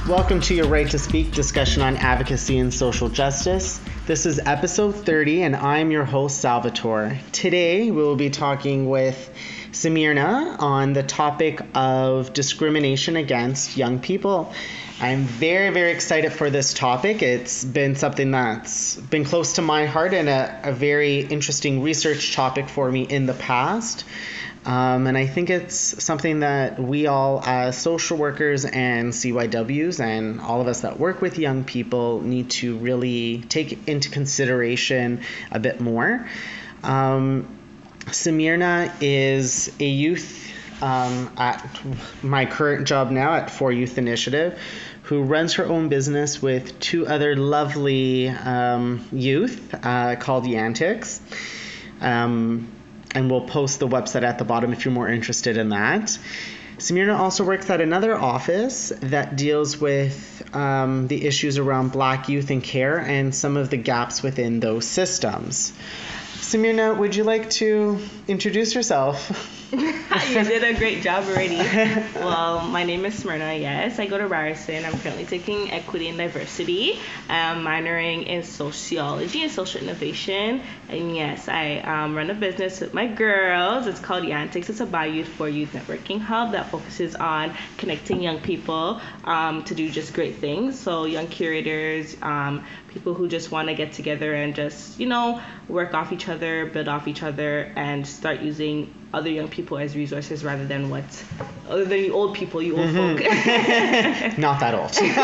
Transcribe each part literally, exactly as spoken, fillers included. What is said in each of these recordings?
Welcome to Your Right to Speak discussion on advocacy and social justice. This is episode thirty, and I'm your host, Salvatore. Today, we will be talking with Samirna on the topic of discrimination against young people. I'm very, very excited for this topic. It's been something that's been close to my heart and a, a very interesting research topic for me in the past. Um, and I think it's something that we all as social workers and C Y Ws and all of us that work with young people need to really take into consideration a bit more. Um, Samirna is a youth um, at my current job now at For Youth Initiative, who runs her own business with two other lovely um, youth uh, called Yantics. Um, and we'll post the website at the bottom if you're more interested in that. Samirna also works at another office that deals with um, the issues around Black youth in care and some of the gaps within those systems. Samirna, would you like to introduce yourself? You did a great job already. Well, my name is Smyrna, yes. I go to Ryerson. I'm currently taking Equity and Diversity. I'm minoring in Sociology and Social Innovation. And yes, I um, run a business with my girls. It's called Yantics. It's a By Youth for Youth networking hub that focuses on connecting young people um, to do just great things. So young curators, um, people who just want to get together and just, you know, work off each other, build off each other, and start using other young people as resources rather than what, other than you old people, you old mm-hmm. folk. Not that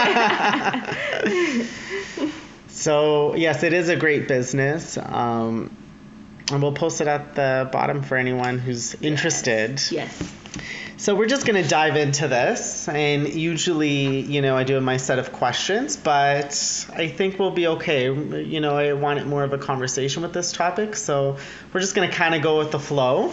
old. So, yes, it is a great business. Um, and we'll post it at the bottom for anyone who's interested. Yes. yes. So we're just going to dive into this, and usually, you know, I do my set of questions, but I think we'll be okay. You know, I wanted more of a conversation with this topic, so we're just going to kind of go with the flow.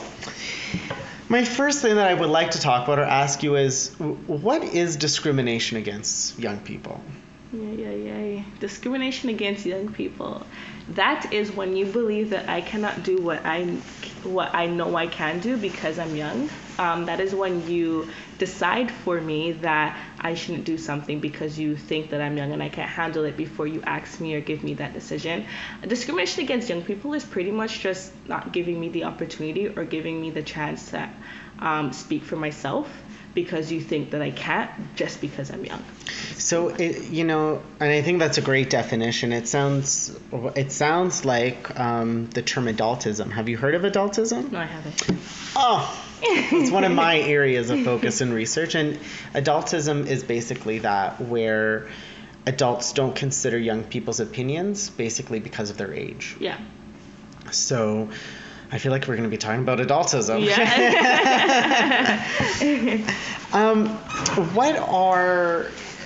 My first thing that I would like to talk about or ask you is, what is discrimination against young people? Yeah, yeah, yeah. Discrimination against young people. That is when you believe that I cannot do what I what I know I can do because I'm young. Um, that is when you decide for me that I shouldn't do something because you think that I'm young and I can't handle it before you ask me or give me that decision. Discrimination against young people is pretty much just not giving me the opportunity or giving me the chance to um, speak for myself because you think that I can't just because I'm young. So, it, you know, and I think that's a great definition. It sounds it sounds like um, the term adultism. Have you heard of adultism? No, I haven't. Oh, it's one of my areas of focus and research. And adultism is basically that, where adults don't consider young people's opinions basically because of their age. Yeah. So I feel like we're going to be talking about adultism. Yeah. um, what are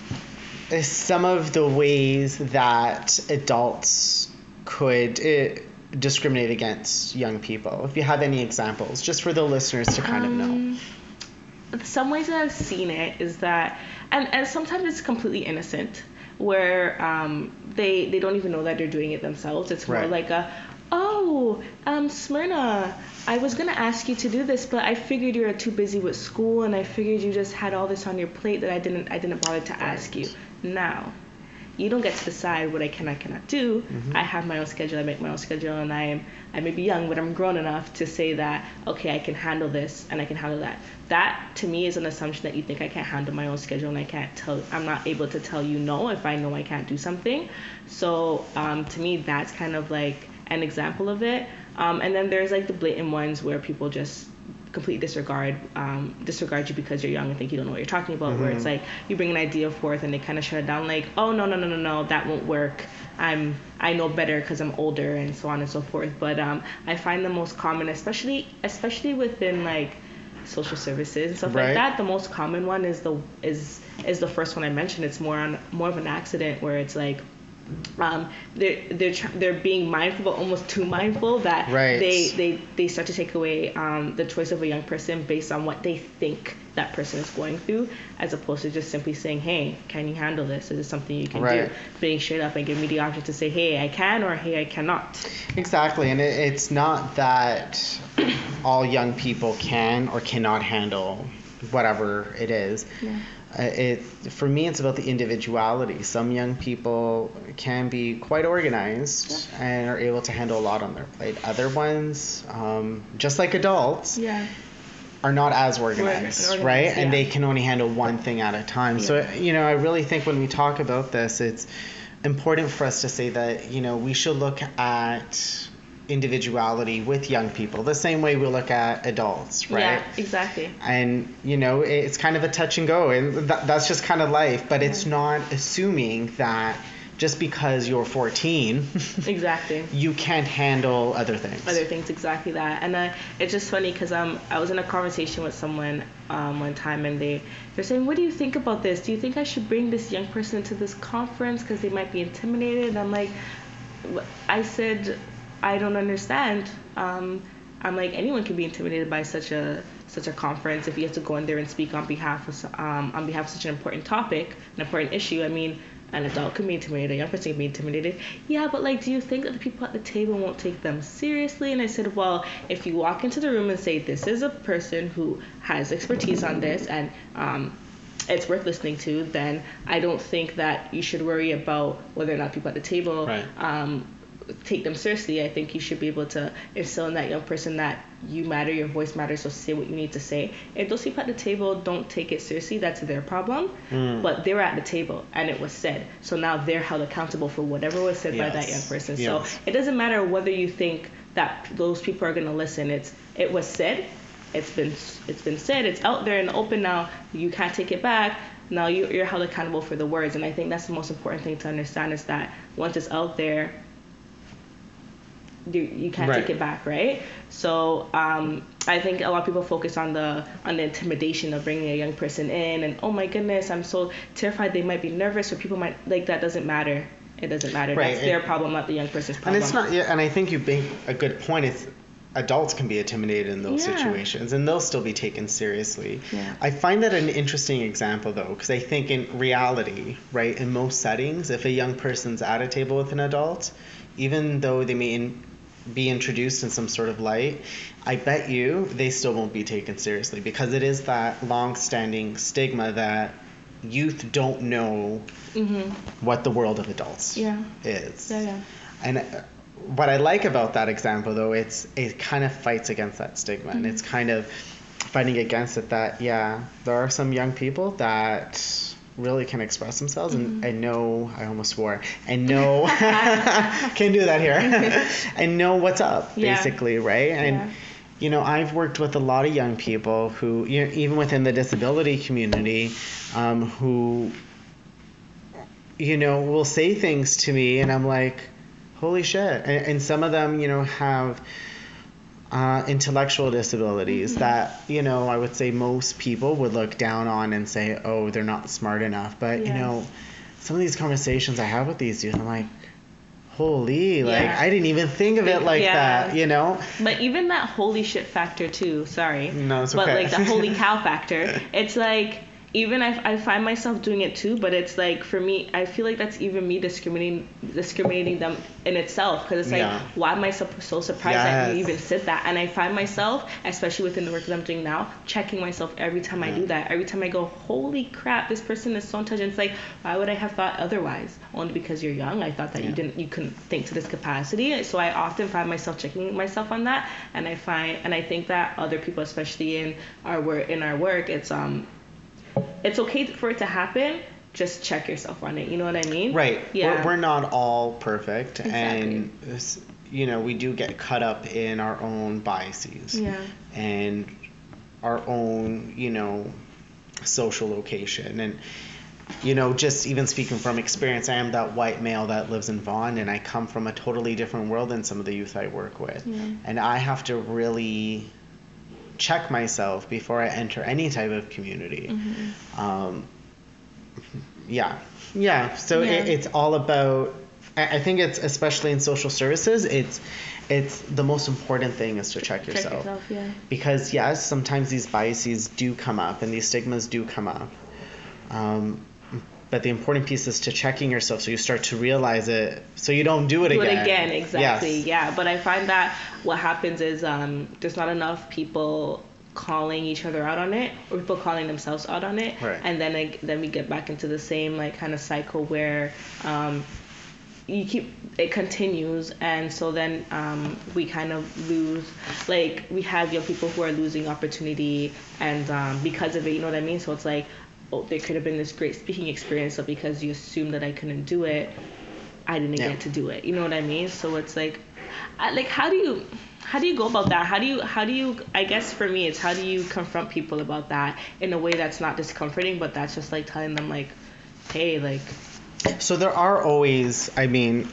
some of the ways that adults could uh, discriminate against young people? If you have any examples, just for the listeners to kind um, of know. Some ways that I've seen it is that, and, and sometimes it's completely innocent, where um, they they don't even know that they're doing it themselves. It's more right. like a, oh, um, Smyrna, I was going to ask you to do this, but I figured you were too busy with school, and I figured you just had all this on your plate that I didn't I didn't bother to right. ask you. Now, you don't get to decide what I can I cannot do. Mm-hmm. I have my own schedule. I make my own schedule, and I am I may be young, but I'm grown enough to say that, okay, I can handle this and I can handle that. That to me is an assumption that you think I can't handle my own schedule and I can't tell. I'm not able to tell you no if I know I can't do something. So um, to me, that's kind of like an example of it. Um, and then there's like the blatant ones where people just completely disregard um, disregard you because you're young and think you don't know what you're talking about, mm-hmm. where it's like you bring an idea forth and they kind of shut it down like, oh, no, no, no, no, no, that won't work. I'm I know better because I'm older and so on and so forth. But um, I find the most common, especially especially within like social services and stuff right. like that, the most common one is the is is the first one I mentioned. It's more on more of an accident where it's like um, they're they're tr- they're being mindful, but almost too mindful that right. they, they they start to take away um, the choice of a young person based on what they think that person is going through, as opposed to just simply saying, hey, can you handle this? Is this something you can right. do? Being straight up and giving me the option to say, hey, I can, or hey, I cannot. Exactly, and it, it's not that all young people can or cannot handle whatever it is. Yeah. it for me it's about the individuality. Some young people can be quite organized yeah. and are able to handle a lot on their plate. Other ones, um, just like adults, yeah. are not as organized, organized right? Yeah. And they can only handle one thing at a time. Yeah. So, you know, I really think when we talk about this, it's important for us to say that, you know, we should look at individuality with young people the same way we look at adults, right? Yeah, exactly. And, you know, it's kind of a touch and go, and that, that's just kind of life, but it's not assuming that just because you're fourteen, exactly, you can't handle other things. Other things, exactly that. And uh, it's just funny because um, I was in a conversation with someone um, one time, and they they're saying, "What do you think about this? Do you think I should bring this young person to this conference because they might be intimidated?" And I'm like, I said, I don't understand. Um, I'm like, anyone can be intimidated by such a such a conference if you have to go in there and speak on behalf of um, on behalf of such an important topic, an important issue. I mean, an adult can be intimidated, a young person can be intimidated. Yeah, but like, do you think that the people at the table won't take them seriously? And I said, well, if you walk into the room and say, this is a person who has expertise on this and um, it's worth listening to, then I don't think that you should worry about whether or not people at the table right. um, take them seriously. I think you should be able to instill in that young person that you matter, your voice matters, so say what you need to say. If those people at the table don't take it seriously, that's their problem. Mm. But they were at the table and it was said. So now they're held accountable for whatever was said yes. by that young person. Yes. So it doesn't matter whether you think that those people are going to listen. It's it was said. It's been it's been said. It's out there in the open now. You can't take it back. Now you, you're held accountable for the words. And I think that's the most important thing to understand is that once it's out there, You, you can't right. take it back, right? So um, I think a lot of people focus on the on the intimidation of bringing a young person in, and oh my goodness, I'm so terrified they might be nervous, or people might like that. Doesn't matter. It doesn't matter. Right. That's their problem, not the young person's problem. And it's not. Yeah, and I think you make a good point. It's adults can be intimidated in those yeah. situations, and they'll still be taken seriously. Yeah. I find that an interesting example though, because I think in reality, right, in most settings, if a young person's at a table with an adult, even though they may in, be introduced in some sort of light, I bet you they still won't be taken seriously, because it is that long-standing stigma that youth don't know mm-hmm. what the world of adults yeah. is. Yeah, yeah. And what I like about that example, though, it's it kind of fights against that stigma, mm-hmm. and it's kind of fighting against it that, yeah, there are some young people that really can express themselves and, mm-hmm. and know, I almost swore, and know, can't do that here, and know what's up, yeah. basically, right? And, yeah. you know, I've worked with a lot of young people who, you know, even within the disability community, um, who, you know, will say things to me, and I'm like, holy shit. And, and some of them, you know, have Uh, intellectual disabilities mm-hmm. that, you know, I would say most people would look down on and say, oh, they're not smart enough. But, yes. you know, some of these conversations I have with these youth, I'm like, holy, yeah. like, I didn't even think of it like yeah. that, you know? But even that holy shit factor, too, sorry. No, it's okay. But, like, the holy cow factor, it's like, even I, I find myself doing it too, but it's like, for me, I feel like that's even me discriminating discriminating them in itself, because it's like, yeah. why am I so, so surprised yes. that you even said that? And I find myself, especially within the work that I'm doing now, checking myself every time yeah. I do that. Every time I go, holy crap, this person is so intelligent. It's like, why would I have thought otherwise? Only because you're young. I thought that yeah. you didn't, you couldn't think to this capacity. So I often find myself checking myself on that, and I find, and I think that other people, especially in our work, in our work, it's um. It's okay for it to happen. Just check yourself on it. You know what I mean? Right. Yeah. We're, we're not all perfect. Exactly. And, you know, we do get caught up in our own biases. Yeah. And our own, you know, social location. And, you know, just even speaking from experience, I am that white male that lives in Vaughan, and I come from a totally different world than some of the youth I work with. Yeah. And I have to really check myself before I enter any type of community. Mm-hmm. Um, yeah. Yeah. So yeah. It, it's all about, I, I think it's, especially in social services, it's, it's the most important thing is to check yourself. Check yourself, yeah. Because yes, sometimes these biases do come up and these stigmas do come up. Um, But the important piece is to checking yourself so you start to realize it, so you don't do it do again. Do it again, exactly. Yes. Yeah, but I find that what happens is um, there's not enough people calling each other out on it, or people calling themselves out on it, right. and then like, then we get back into the same like kind of cycle where um, you keep it continues, and so then um, we kind of lose, like we have young people who are losing opportunity, and um, because of it, you know what I mean? So it's like, oh, there could have been this great speaking experience, so because you assumed that I couldn't do it, I didn't yeah. get to do it. You know what I mean? So it's like, I, like how do you how do you go about that? How do you how do you I guess for me it's how do you confront people about that in a way that's not discomforting, but that's just like telling them like, hey, like. So there are always, I mean,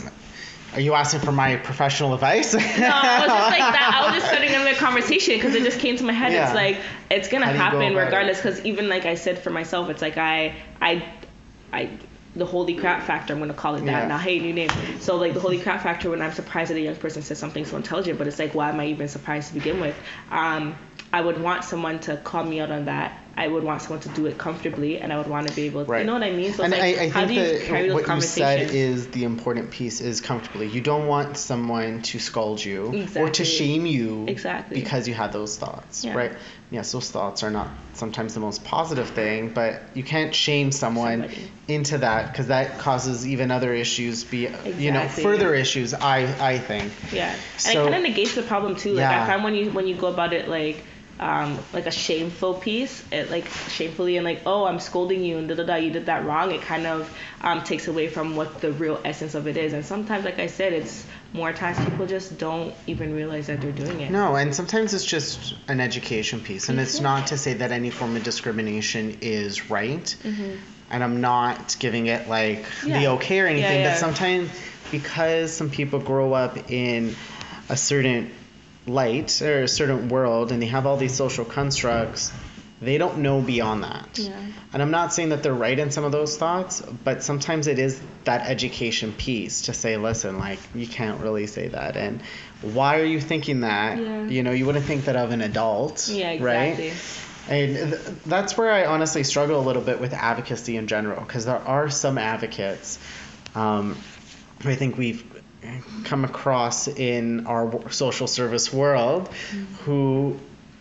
are you asking for my professional advice? No, I was just like that. I was just starting another conversation because it just came to my head. Yeah. It's like it's gonna happen go regardless. Because even like I said for myself, it's like I I I. the holy crap factor, I'm going to call it that. Yeah. Now, hey, new name. So, like, the holy crap factor when I'm surprised that a young person says something so intelligent, but it's like, why am I even surprised to begin with? Um, I would want someone to call me out on that. I would want someone to do it comfortably, and I would want to be able to, right. you know what I mean? So, and it's like, I, I how do you carry those conversations? What you said is the important piece is comfortably. You don't want someone to scold you exactly. or to shame you exactly. because you had those thoughts, yeah. right? Yes, those thoughts are not sometimes the most positive thing, but you can't shame someone Somebody. into that because that causes even other issues, be exactly. you know, further issues. I I think. Yeah, and so, it kind of negates the problem too. Like yeah. I find when you when you go about it like. Um, like a shameful piece, it like shamefully and like, oh, I'm scolding you and da da da, you did that wrong. It kind of um, takes away from what the real essence of it is. And sometimes, like I said, it's more times people just don't even realize that they're doing it. No, and sometimes it's just an education piece, and it's not to say that any form of discrimination is right. Mm-hmm. And I'm not giving it like yeah. the okay or anything, yeah, yeah. but sometimes because some people grow up in a certain light or a certain world and they have all these social constructs, they don't know beyond that. Yeah. And I'm not saying that they're right in some of those thoughts, but sometimes it is that education piece to say, listen, like you can't really say that, and why are you thinking that? Yeah. You know, you wouldn't think that of an adult, yeah, exactly. right? And th- that's where I honestly struggle a little bit with advocacy in general, because there are some advocates um, who I think we've come across in our social service world mm-hmm. who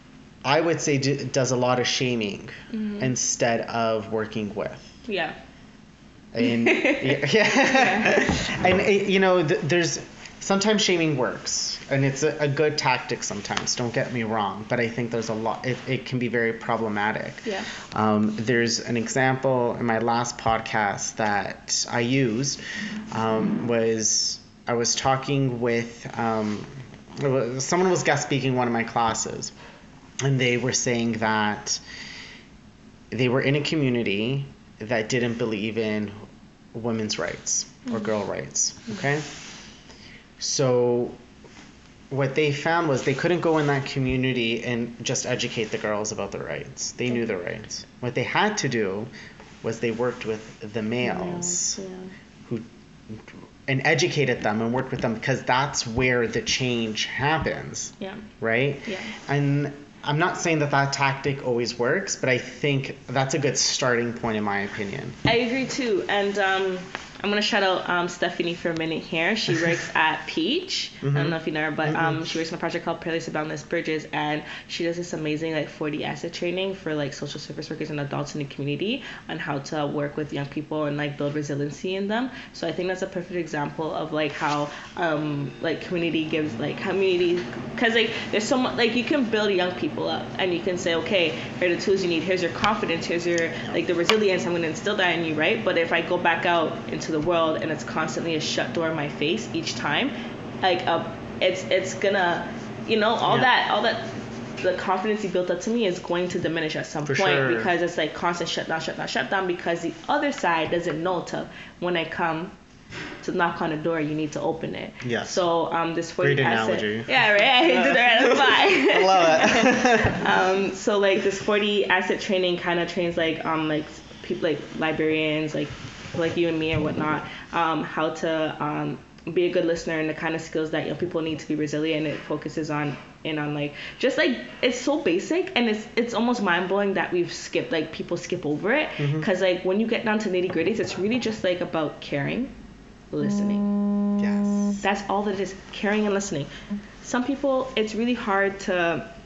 I would say d- does a lot of shaming mm-hmm. instead of working with. Yeah. And yeah, yeah. and you know, th- there's sometimes shaming works, and it's a, a good tactic sometimes. Don't get me wrong, but I think there's a lot. It, it can be very problematic. Yeah. Um, there's an example in my last podcast that I used um, was. I was talking with, um, someone was guest speaking one of my classes, and they were saying that they were in a community that didn't believe in women's rights or girl rights, okay? So what they found was they couldn't go in that community and just educate the girls about their rights. They knew their rights. What they had to do was they worked with the males yeah. who and educated them and worked with them, because that's where the change happens. Yeah. Right? Yeah. And I'm not saying that that tactic always works, but I think that's a good starting point in my opinion. I agree too. And um, I'm going to shout out um, Stephanie for a minute here. She works at Peach. Mm-hmm. I don't know if you know her, but mm-hmm. um, she works on a project called Peerless Boundless Bridges, and she does this amazing like forty asset training for like social service workers and adults in the community on how to work with young people and like build resiliency in them. So I think that's a perfect example of like how um, like community gives like community, because like there's so much, like you can build young people up and you can say, okay, here are the tools you need, here's your confidence, here's your like the resilience, I'm going to instill that in you, right? But if I go back out into the world and it's constantly a shut door in my face each time, like uh, it's it's gonna, you know, all yeah. that all that the confidence you built up to me is going to diminish at some For point sure. because it's like constant shut down, shut down, shut down, because the other side doesn't know to when I come to knock on the door, you need to open it. Yes. So um, this forty Great asset. analogy. Yeah, right. I did the right. That's why. I love it. um, so like this forty asset training kind of trains like um like people like librarians like like you and me and whatnot um how to um be a good listener and the kind of skills that young people need to be resilient. It focuses on in on like just like it's so basic, and it's it's almost mind blowing that we've skipped like people skip over it because mm-hmm. like when you get down to nitty gritties, it's really just like about caring. Listening. Yes. That's all that it is, caring and listening. Some people, it's really hard to to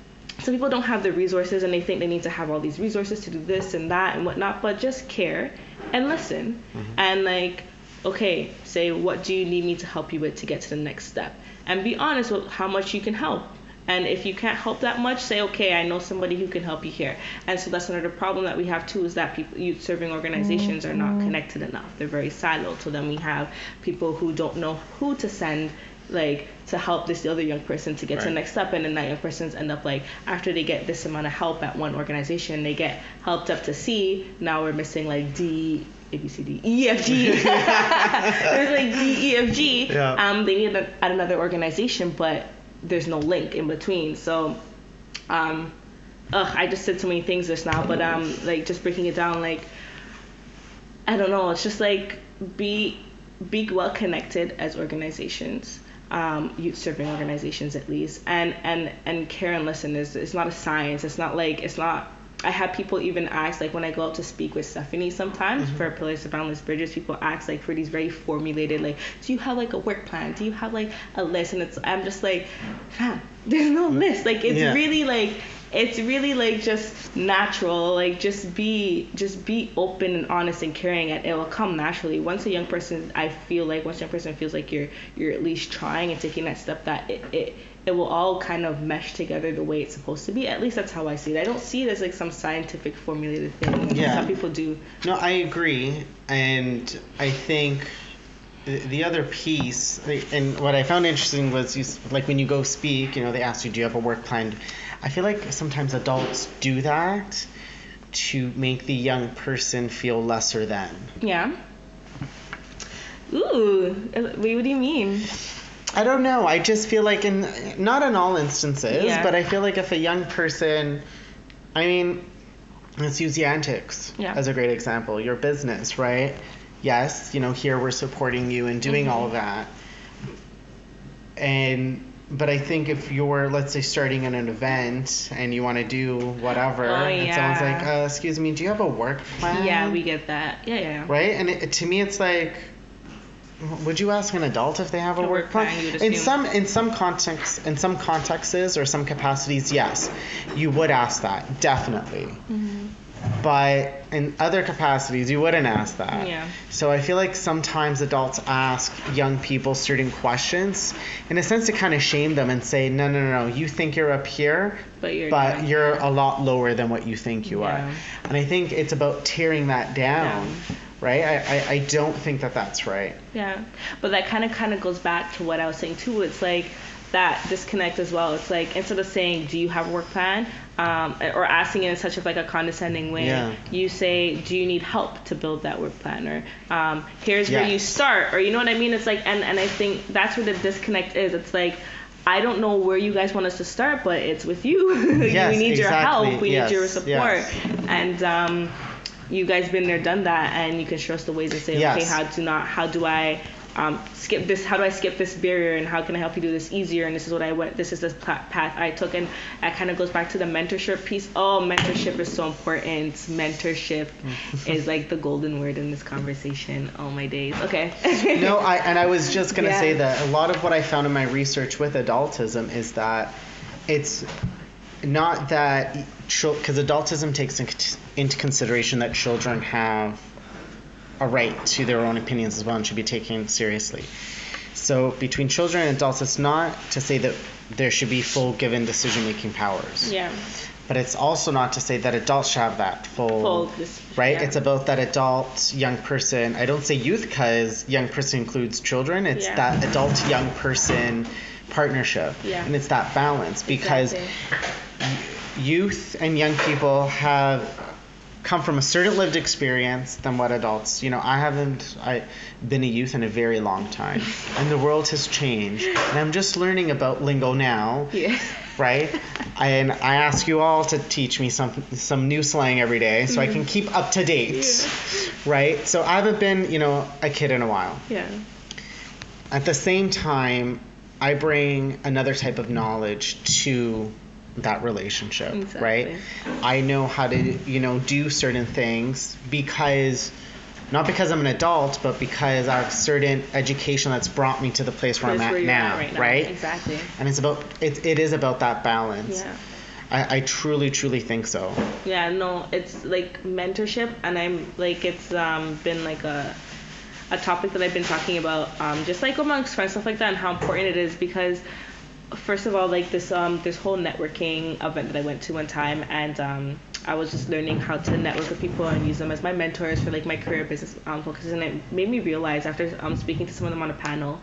some people don't have the resources and they think they need to have all these resources to do this and that and whatnot, but just care and listen. Mm-hmm. And like, okay, say, what do you need me to help you with to get to the next step? And be honest with how much you can help. And if you can't help that much, say, okay, I know somebody who can help you here. And so that's another problem that we have too, is that people, youth serving organizations mm-hmm. are not connected enough. They're very siloed. So then we have people who don't know who to send, like, to help this other young person to get right. to the next step. And then that young person's end up, like, after they get this amount of help at one organization, they get helped up to C. Now we're missing, like, D, A, B, C, D, E, F, G. There's, like, D, E, F, G. Yeah. Um, they need it at another organization, but there's no link in between. So, um, ugh, I just said so many things just now, but, um, like, just breaking it down, like, I don't know, it's just, like, be, be well connected as organizations. Um, youth serving organizations at least, and and and care and listen is it's not a science. It's not like it's not. I have people even ask, like, when I go out to speak with Stephanie sometimes mm-hmm. for Pillars of Boundless Bridges, people ask, like, for these very formulated, like, do you have like a work plan? Do you have like a list? And it's I'm just like, fam, there's no list. Like, it's yeah. really like. It's really like just natural, like just be just be open and honest and caring, and it will come naturally. Once a young person, I feel like once a young person feels like you're you're at least trying and taking that step, that it, it it will all kind of mesh together the way it's supposed to be. At least that's how I see it. I don't see it as like some scientific formulated thing. Yeah. Some people do. No, I agree, and I think the, the other piece, and what I found interesting was, you, like when you go speak, you know, they ask you, do you have a work plan? I feel like sometimes adults do that to make the young person feel lesser than. Yeah. Ooh, what do you mean? I don't know. I just feel like in, not in all instances, yeah. but I feel like if a young person, I mean, let's use Yantics yeah. as a great example. Your business, right? Yes, you know, here we're supporting you and doing mm-hmm. all of that. And But I think if you're, let's say, starting at an event and you want to do whatever, oh, and yeah. someone's like, uh, excuse me, do you have a work plan? Yeah, we get that. Yeah, yeah. Right? And it, to me, it's like, would you ask an adult if they have a, a work, work plan? plan in some in some contexts, in some contexts or some capacities, yes, you would ask that, definitely. Mm-hmm. But in other capacities, you wouldn't ask that. Yeah. So I feel like sometimes adults ask young people certain questions in a sense to kind of shame them and say, no, no, no, no, you think you're up here, but you're, but you're a lot lower than what you think you yeah. are. And I think it's about tearing that down. Yeah. Right? I, I, I don't think that that's right. Yeah. But that kind of kind of goes back to what I was saying too. It's like that disconnect as well. It's like instead of saying, do you have a work plan? Um, or asking it in such of like a condescending way, yeah. you say, do you need help to build that work plan? Or um, here's yes. where you start. Or you know what I mean? It's like, and, and I think that's where the disconnect is. It's like, I don't know where you guys want us to start, but it's with you. Yes, we need exactly. your help. We yes. need your support. Yes. And um, you guys been there, done that, and you can show us the ways and say, yes. okay, how do not, how do I um, skip this? How do I skip this barrier? And how can I help you do this easier? And this is what I went. This is the path I took. And that kind of goes back to the mentorship piece. Oh, mentorship is so important. Mentorship is like the golden word in this conversation. Oh my days. Okay. No, I and I was just gonna yeah. say that a lot of what I found in my research with adultism is that it's not that, because adultism takes into consideration that children have a right to their own opinions as well and should be taken seriously. So between children and adults, it's not to say that there should be full given decision-making powers. Yeah. But it's also not to say that adults should have that full, full this, right? Yeah. It's about that adult, young person. I don't say youth because young person includes children. It's yeah. that adult, young person partnership. Yeah. And it's that balance because exactly. youth and young people have come from a certain lived experience than what adults, you know, I haven't I been a youth in a very long time and the world has changed and I'm just learning about lingo now. Yeah. Right? And I ask you all to teach me some some new slang every day so mm-hmm. I can keep up to date. Yeah. Right? So I haven't been, you know, a kid in a while. Yeah. At the same time, I bring another type of knowledge to that relationship, exactly. right? I know how to, you know, do certain things because, not because I'm an adult, but because I have certain education that's brought me to the place where place I'm at where now, at right now, right? Exactly. And it's about, it, it is about that balance. Yeah. I, I truly, truly think so. Yeah, no, it's like mentorship, and I'm like, it's um, been like a a topic that I've been talking about, um, just like amongst friends, stuff like that, and how important it is because, first of all, like this um this whole networking event that I went to one time, and um I was just learning how to network with people and use them as my mentors for like my career business um, focuses, and it made me realize after um speaking to some of them on a panel,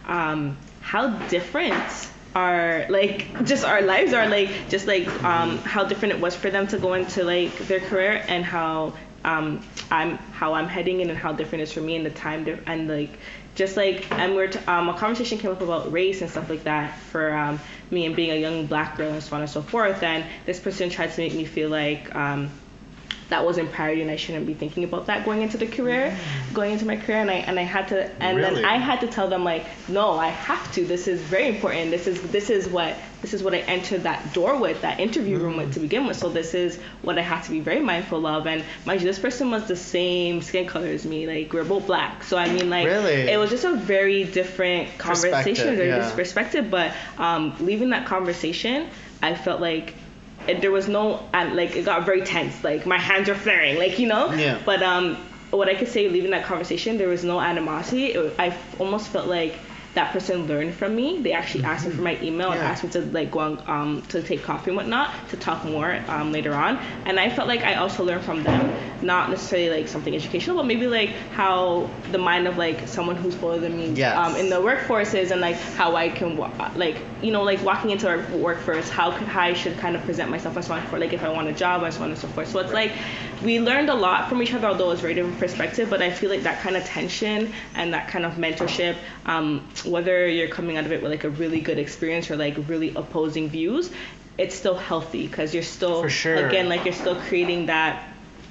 um how different our like just our lives are, like just like um how different it was for them to go into like their career, and how um I'm how I'm heading in, and how different it is for me, and the time dif- and like just like and we're t- um a conversation came up about race and stuff like that for um me, and being a young black girl and so on and so forth, and this person tried to make me feel like um that wasn't priority, and I shouldn't be thinking about that going into the career, going into my career, and I and I had to, and Really? then I had to tell them like, no, I have to. This is very important. This is this is what this is what I entered that door with, that interview room with to begin with. So this is what I have to be very mindful of. And mind you, this person was the same skin color as me. Like we're both black. So I mean, like Really? it was just a very different conversation, Perspective, very yeah. different perspective. But um, leaving that conversation, I felt like. And there was no, and like it got very tense, like my hands are flaring, like you know. Yeah. But um, what I could say, leaving that conversation, there was no animosity. It, I almost felt like that person learned from me. They actually asked me for my email and Yeah. asked me to like go on, um to take coffee and whatnot, to talk more um later on. And I felt like I also learned from them, not necessarily like something educational, but maybe like how the mind of like someone who's older than me Yes. um in the workforce is, and like how I can wa- like you know like walking into our workforce, how could how I should kind of present myself and so on for like if I want a job and so on and so forth. So it's like we learned a lot from each other, although it's very different perspective. But I feel like that kind of tension and that kind of mentorship, um, whether you're coming out of it with like a really good experience or like really opposing views, it's still healthy because you're still For sure. again like you're still creating that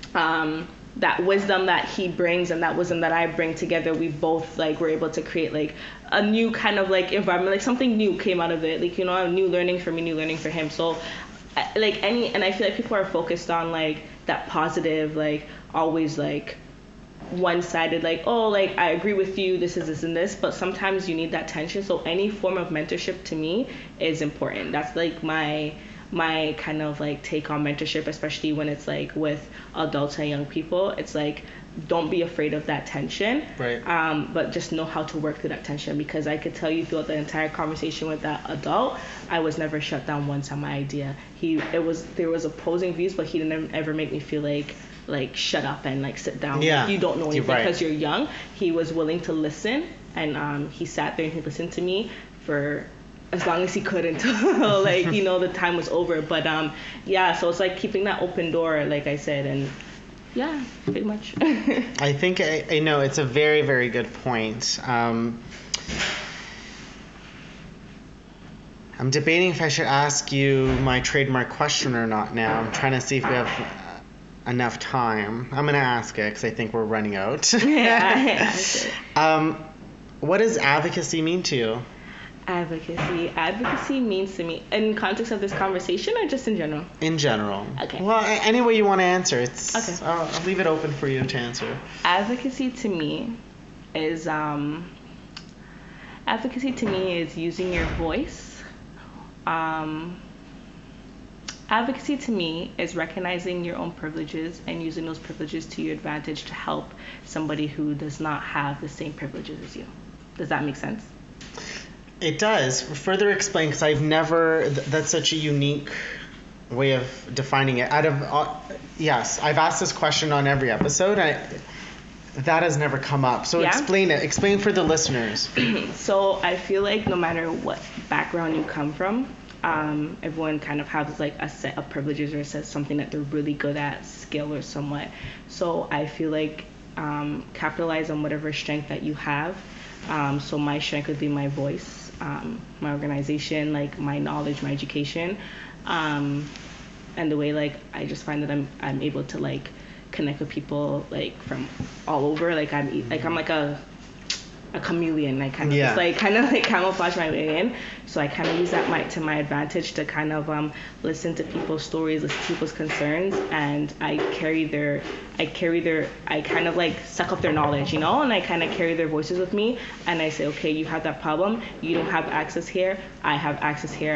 um, that wisdom that he brings and that wisdom that I bring together. We both like were able to create like a new kind of like environment, like something new came out of it, like you know, a new learning for me, new learning for him. So uh, like any, and I feel like people are focused on like that positive, like always like one-sided, like oh like I agree with you, this is this and this, but sometimes you need that tension. So any form of mentorship to me is important. That's like my my kind of like take on mentorship, especially when it's like with adults and young people. It's like don't be afraid of that tension, Right. um, but just know how to work through that tension, because I could tell you throughout the entire conversation with that adult, I was never shut down once on my idea. He it was there was opposing views, but he didn't ever make me feel like like shut up and like sit down, Yeah. like, you don't know anything Right. because you're young. He was willing to listen, and um, he sat there and he listened to me for as long as he could until like you know the time was over. But um yeah, so it's like keeping that open door, like I said, and yeah, pretty much. I think I, I know it's a very, very good point. Um, I'm debating if I should ask you my trademark question or not now. I'm trying to see if we have uh, enough time. I'm going to ask it because I think we're running out. Yeah. um, what does advocacy mean to you? Advocacy. Advocacy means to me, in context of this conversation or just in general? In general. Okay. Well, a- any way you want to answer. It's. Okay. I'll, I'll leave it open for you to answer. Advocacy to me is um, advocacy to me is using your voice. Um, advocacy to me is recognizing your own privileges and using those privileges to your advantage to help somebody who does not have the same privileges as you. Does that make sense? It does. Further explain, because I've never. Th- that's such a unique way of defining it. Out of uh, yes, I've asked this question on every episode. I, that has never come up. So Yeah? explain it. Explain for the listeners. So I feel like no matter what background you come from, um, everyone kind of has like a set of privileges or says something that they're really good at, skill or somewhat. So I feel like um, capitalize on whatever strength that you have. Um, so my strength would be my voice, um, my organization, like my knowledge, my education, um, and the way like I just find that I'm I'm able to like connect with people like from all over. Like I'm like I'm like a a chameleon. I kind of Yeah. just like kind of like camouflage my way in. So I kind of use that my to my advantage to kind of um listen to people's stories, listen to people's concerns, and I carry their I carry their I kind of like suck up their knowledge, you know, and I kind of carry their voices with me, and I say, okay, you have that problem, you don't have access here, I have access here.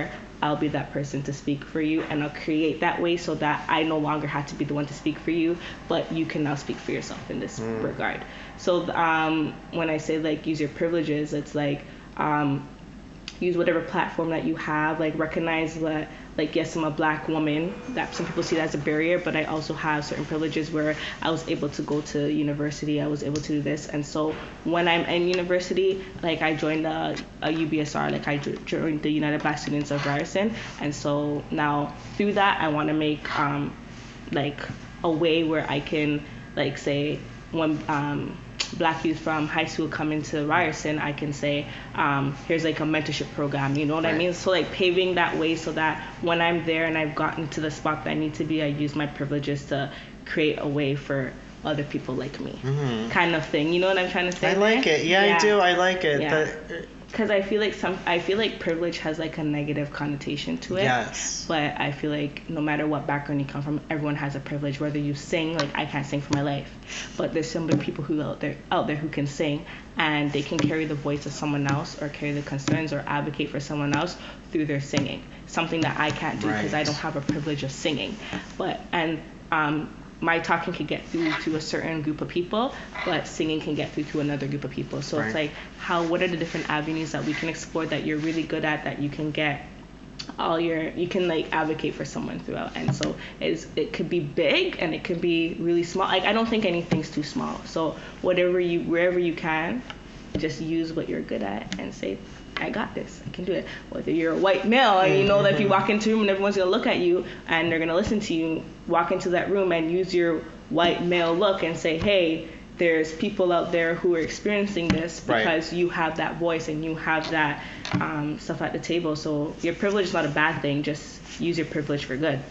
I'll be that person to speak for you, and I'll create that way so that I no longer have to be the one to speak for you, but you can now speak for yourself in this mm. regard. So um, when I say like use your privileges, it's like um, use whatever platform that you have, like recognize that, like, yes, I'm a black woman, that some people see that as a barrier, but I also have certain privileges where I was able to go to university, I was able to do this. And so when I'm in university, like I joined a, a U B S R, like I joined the United Black Students of Ryerson. And so now through that, I want to make um, like a way where I can like say when um, black youth from high school come into Ryerson, I can say, um, here's like a mentorship program, you know what right. I mean? So like paving that way so that when I'm there and I've gotten to the spot that I need to be, I use my privileges to create a way for other people like me, mm-hmm. kind of thing. You know what I'm trying to say? I like there? it. Yeah, yeah, I do. I like it. Yeah. The, Because I feel like some, I feel like privilege has like a negative connotation to it. Yes. But I feel like no matter what background you come from, everyone has a privilege. Whether you sing, like I can't sing for my life, but there's so many people who out there, out there who can sing, and they can carry the voice of someone else, or carry the concerns, or advocate for someone else through their singing. Something that I can't do because right. I don't have a privilege of singing. But and um. my talking can get through to a certain group of people, but singing can get through to another group of people. So right. it's like, how, what are the different avenues that we can explore that you're really good at, that you can get all your, you can like advocate for someone throughout. And so it's, it could be big and it could be really small. Like, I don't think anything's too small. So whatever you, wherever you can, just use what you're good at and say, I got this, I can do it. Whether you're a white male and you know that if you walk into a room and everyone's gonna look at you and they're gonna listen to you, walk into that room and use your white male look and say, hey, there's people out there who are experiencing this, because right. you have that voice and you have that um, stuff at the table. So your privilege is not a bad thing, just use your privilege for good.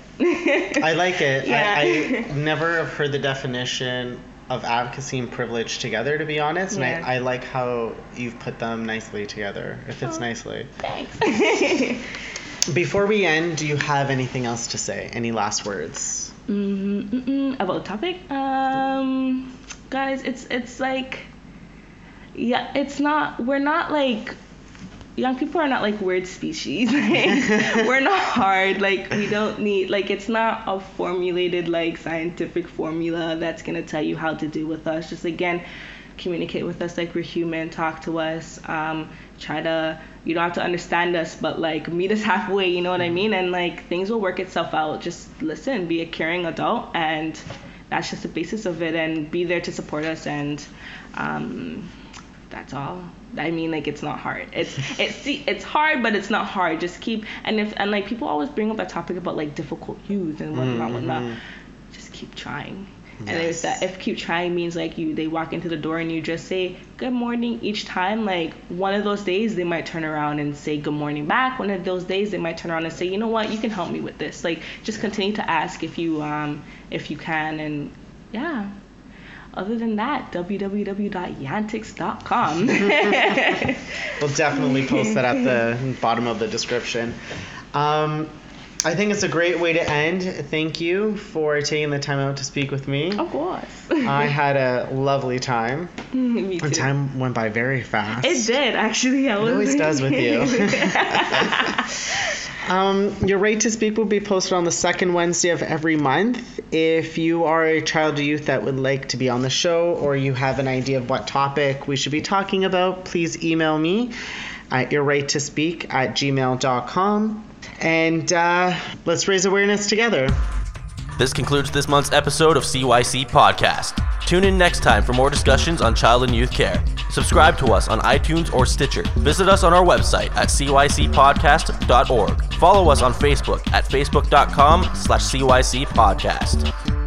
I like it. Yeah. I, I never have heard the definition of advocacy and privilege together, to be honest, and yeah. I, I like how you've put them nicely together. It fits oh, nicely. Thanks. Before we end, do you have anything else to say? Any last words? Mm-mm-mm. About the topic? Um, guys, it's it's like, yeah, it's not, we're not like, young people are not like weird species. Like, we're not hard. Like, we don't need, like, it's not a formulated, like, scientific formula that's going to tell you how to do with us. Just, again, communicate with us like we're human. Talk to us. Um, try to, you don't have to understand us, but, like, meet us halfway, you know what I mean? And, like, things will work itself out. Just listen, be a caring adult, and that's just the basis of it. And be there to support us, and um, that's all. I mean, like, it's not hard. It's it's it's hard, but it's not hard. Just keep, and if and like people always bring up that topic about like difficult youth and whatnot, mm-hmm. whatnot. Just keep trying. Yes. And there's that, if keep trying means like you, they walk into the door and you just say good morning each time. Like, one of those days they might turn around and say good morning back. One of those days they might turn around and say, you know what, you can help me with this. Like, just continue to ask if you um if you can, and yeah. Other than that, w w w dot yantix dot com. We'll definitely post that at the bottom of the description. Um, I think it's a great way to end. Thank you for taking the time out to speak with me. Of course. I had a lovely time. Me too. The time went by very fast. It did, actually. I it always does with you. Um, your Right to Speak will be posted on the second Wednesday of every month. If you are a child or youth that would like to be on the show, or you have an idea of what topic we should be talking about, please email me at yourrighttospeak at gmail dot com. And uh, let's raise awareness together. This concludes this month's episode of C Y C Podcast. Tune in next time for more discussions on child and youth care. Subscribe to us on iTunes or Stitcher. Visit us on our website at c y c podcast dot org. Follow us on Facebook at facebook dot com slash c y c podcast.